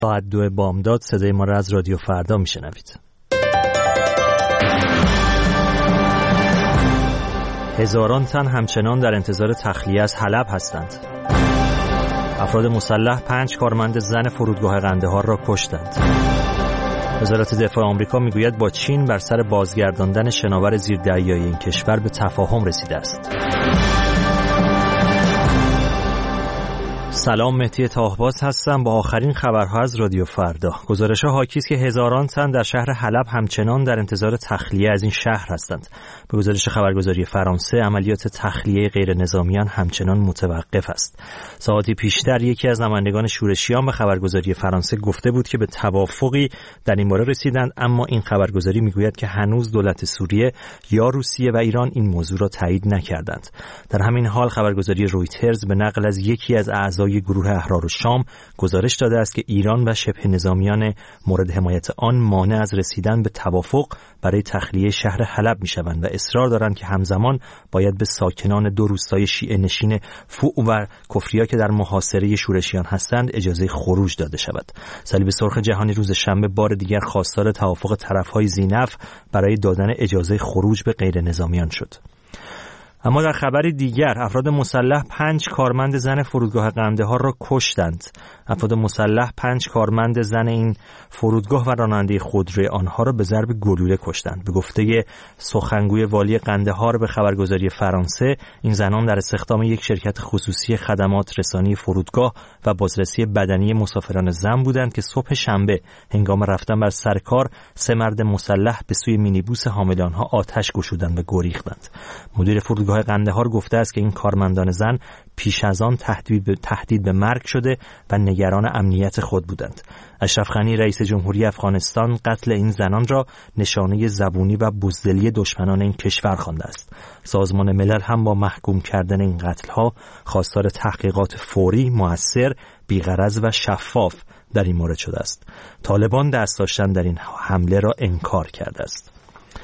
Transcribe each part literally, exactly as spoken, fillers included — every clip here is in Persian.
ساعت دو بامداد صدای ما را از رادیو فردا میشنوید. هزاران تن همچنان در انتظار تخلیه از حلب هستند. افراد مسلح پنج کارمند زن فرودگاه قندهار را کشتند. وزارت دفاع آمریکا میگوید با چین بر سر بازگرداندن شناور زیردریایی این کشور به تفاهم رسیده است. سلام، مهدی تاهباز هستم با آخرین خبرها از رادیو فردا. گزارش‌ها حاکی است که هزاران تن در شهر حلب همچنان در انتظار تخلیه از این شهر هستند. به گزارش خبرگزاری فرانسه، عملیات تخلیه غیر نظامیان همچنان متوقف است. ساعاتی پیشتر یکی از نمایندگان شورشیان به خبرگزاری فرانسه گفته بود که به توافقی در این باره رسیدند، اما این خبرگزاری میگوید که هنوز دولت سوریه یا روسیه و ایران این موضوع را تایید نکردند. در همین حال خبرگزاری رویترز به نقل از یکی از اعضای گروه احرار الشام گزارش داده است که ایران و شبه نظامیان مورد حمایت آن مانع از رسیدن به توافق برای تخلیه شهر حلب میشوند و اصرار دارند که همزمان باید به ساکنان دو روستای شیعه نشین فوع و کفریا که در محاصره شورشیان هستند اجازه خروج داده شود. صلیب سرخ جهانی روز شنبه بار دیگر خواستار توافق طرف‌های ذی‌نفع برای دادن اجازه خروج به غیر نظامیان شد. اما در خبری دیگر، افراد مسلح پنج کارمند زن فرودگاه قندهار را کشتند. افراد مسلح پنج کارمند زن این فرودگاه و راننده خودروی آنها را به ضرب گلوله کشتند. به گفته سخنگوی والی قندهار به خبرگزاری فرانسه، این زنان در استخدام یک شرکت خصوصی خدمات رسانی فرودگاه و بازرسی بدنی مسافران زن بودند که صبح شنبه هنگام رفتن بر سر کار سه مرد مسلح به سوی مینیبوس حامل آنها آتش گشودند و گریختند. مدیر فرودگاه قندهار گفته است که این کارمندان زن پیش از آن تهدید به تهدید به مرگ شده و نگران امنیت خود بودند. اشرف غنی رئیس جمهوری افغانستان قتل این زنان را نشانه زبونی و بزدلی دشمنان این کشور خوانده است. سازمان ملل هم با محکوم کردن این قتل‌ها خواستار تحقیقات فوری، مؤثر، بی‌غرض و شفاف در این مورد شده است. طالبان دست داشتن در این حمله را انکار کرده است.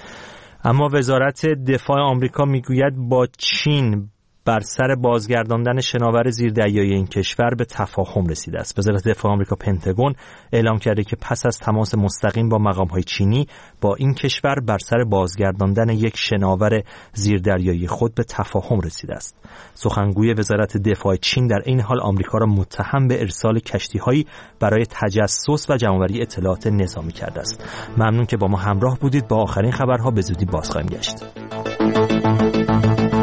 اما وزارت دفاع آمریکا میگوید با چین بر سر بازگرداندن شناور زیردریایی این کشور به تفاهم رسیده است. وزارت دفاع آمریکا پنتاگون اعلام کرده که پس از تماس مستقیم با مقام‌های چینی با این کشور بر سر بازگرداندن یک شناور زیردریایی خود به تفاهم رسیده است. سخنگوی وزارت دفاع چین در این حال آمریکا را متهم به ارسال کشتی‌هایی برای تجسس و جمع‌آوری اطلاعات نظامی کرده است. ممنون که با ما همراه بودید. با آخرین خبرها به زودی باز خواهیم گشت.